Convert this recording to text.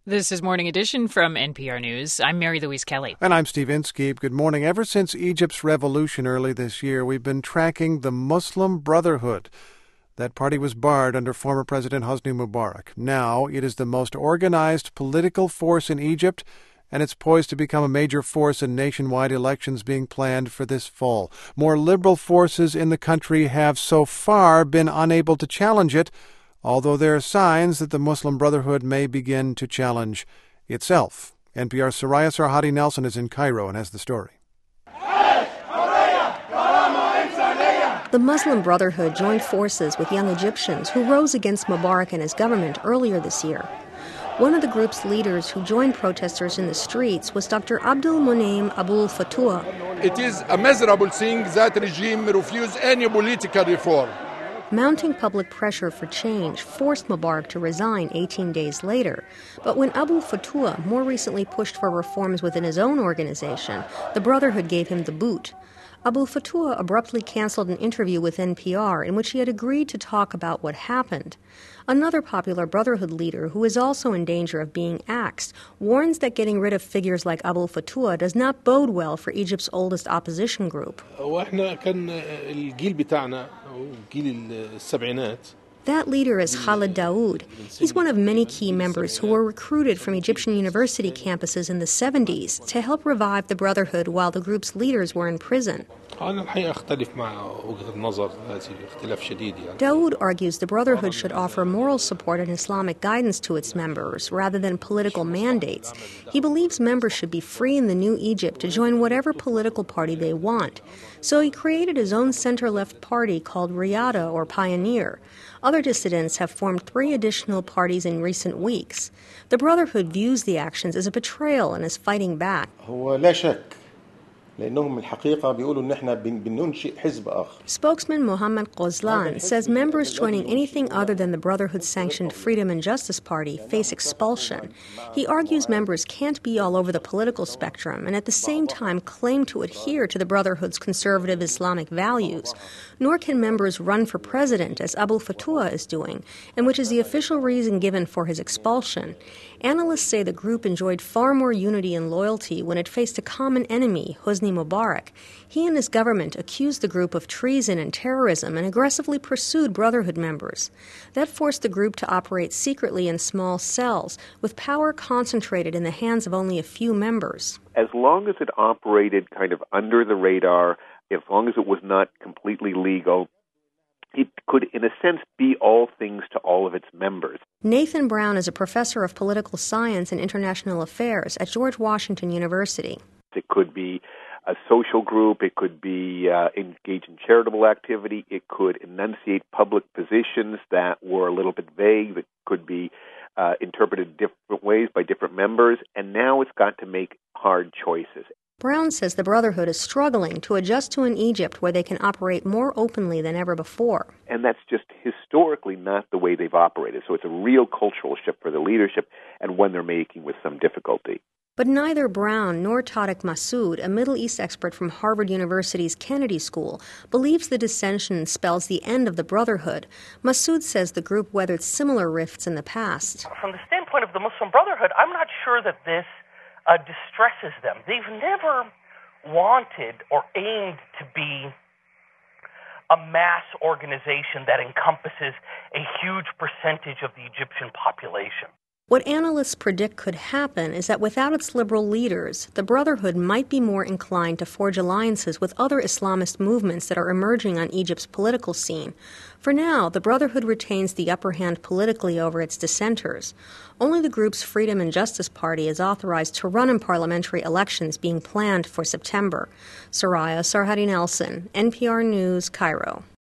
This is Morning Edition from NPR News. I'm Mary Louise Kelly. And I'm Steve Inskeep. Good morning. Ever since Egypt's revolution early this year, we've been tracking the Muslim Brotherhood. That party was barred under former President Hosni Mubarak. Now it is the most organized political force in Egypt, and it's poised to become a major force in nationwide elections being planned for this fall. More liberal forces in the country have so far been unable to challenge it, although there are signs that the Muslim Brotherhood may begin to challenge itself. NPR's Soraya Sarhadi Nelson is in Cairo and has the story. The Muslim Brotherhood joined forces with young Egyptians who rose against Mubarak and his government earlier this year. One of the group's leaders who joined protesters in the streets was Dr. Abdul Monem Abul Fatouh. It is a miserable thing that regime refuse any political reform. Mounting public pressure for change forced Mubarak to resign 18 days later. But when Abul Fatouh more recently pushed for reforms within his own organization, the Brotherhood gave him the boot. Abul Fatouh abruptly canceled an interview with NPR in which he had agreed to talk about what happened. Another popular Brotherhood leader, who is also in danger of being axed, warns that getting rid of figures like Abul Fatouh does not bode well for Egypt's oldest opposition group. That leader is Khalid Daoud. He's one of many key members who were recruited from Egyptian university campuses in the 70s to help revive the Brotherhood while the group's leaders were in prison. Daoud argues the Brotherhood should offer moral support and Islamic guidance to its members rather than political mandates. He believes members should be free in the new Egypt to join whatever political party they want. So he created his own center-left party called Riyada, or Pioneer. Other dissidents have formed 3 additional parties in recent weeks. The Brotherhood views the actions as a betrayal and is fighting back. Spokesman Mohammed Ghazlan says members joining anything other than the Brotherhood-sanctioned Freedom and Justice Party face expulsion. He argues members can't be all over the political spectrum and at the same time claim to adhere to the Brotherhood's conservative Islamic values. Nor can members run for president, as Abul Fatouh is doing, and which is the official reason given for his expulsion. Analysts say the group enjoyed far more unity and loyalty when it faced a common enemy, Hosni Mubarak. He and his government accused the group of treason and terrorism and aggressively pursued Brotherhood members. That forced the group to operate secretly in small cells, with power concentrated in the hands of only a few members. As long as it operated kind of under the radar, as long as it was not completely legal, it could, in a sense, be all things to all of its members. Nathan Brown is a professor of political science and international affairs at George Washington University. It could be a social group. It could be engage in charitable activity. It could enunciate public positions that were a little bit vague, that could be interpreted different ways by different members. And now it's got to make hard choices. Brown says the Brotherhood is struggling to adjust to an Egypt where they can operate more openly than ever before. And that's just historically not the way they've operated. So it's a real cultural shift for the leadership, and one they're making with some difficulty. But neither Brown nor Tariq Massoud, a Middle East expert from Harvard University's Kennedy School, believes the dissension spells the end of the Brotherhood. Massoud says the group weathered similar rifts in the past. From the standpoint of the Muslim Brotherhood, I'm not sure that this distresses them. They've never wanted or aimed to be a mass organization that encompasses a huge percentage of the Egyptian population. What analysts predict could happen is that without its liberal leaders, the Brotherhood might be more inclined to forge alliances with other Islamist movements that are emerging on Egypt's political scene. For now, the Brotherhood retains the upper hand politically over its dissenters. Only the group's Freedom and Justice Party is authorized to run in parliamentary elections being planned for September. Soraya Sarhadi Nelson, NPR News, Cairo.